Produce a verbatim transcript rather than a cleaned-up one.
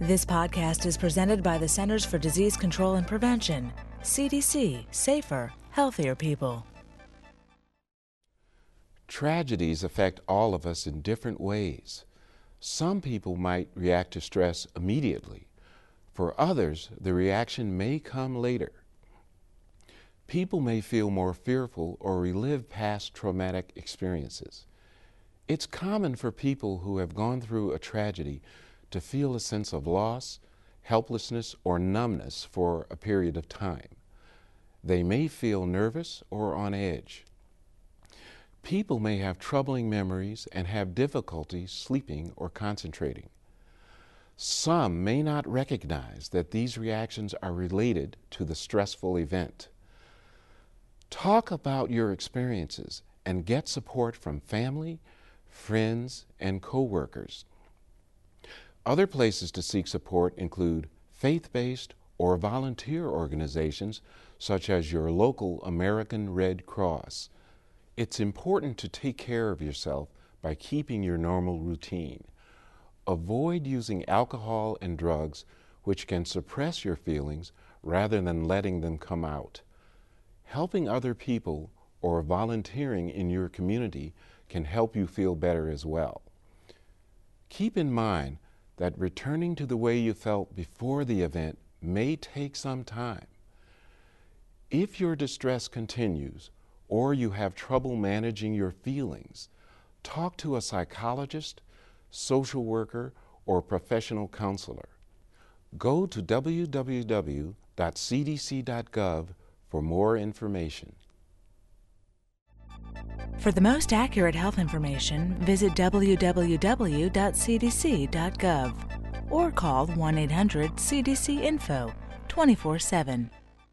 This podcast is presented by the Centers for Disease Control and Prevention. C D C, safer, healthier people. Tragedies affect all of us in different ways. Some people might react to stress immediately. For others, the reaction may come later. People may feel more fearful or relive past traumatic experiences. It's common for people who have gone through a tragedy to feel a sense of loss, helplessness, or numbness for a period of time. They may feel nervous or on edge. People may have troubling memories and have difficulty sleeping or concentrating. Some may not recognize that these reactions are related to the stressful event. Talk about your experiences and get support from family, friends, and coworkers. Other places to seek support include faith-based or volunteer organizations such as your local American Red Cross. It's important to take care of yourself by keeping your normal routine. Avoid using alcohol and drugs, which can suppress your feelings rather than letting them come out. Helping other people or volunteering in your community can help you feel better as well. Keep in mind that returning to the way you felt before the event may take some time. If your distress continues or you have trouble managing your feelings, talk to a psychologist, social worker, or professional counselor. Go to w w w dot c d c dot gov for more information. For the most accurate health information, visit w w w dot c d c dot gov or call one eight hundred C D C info twenty-four seven.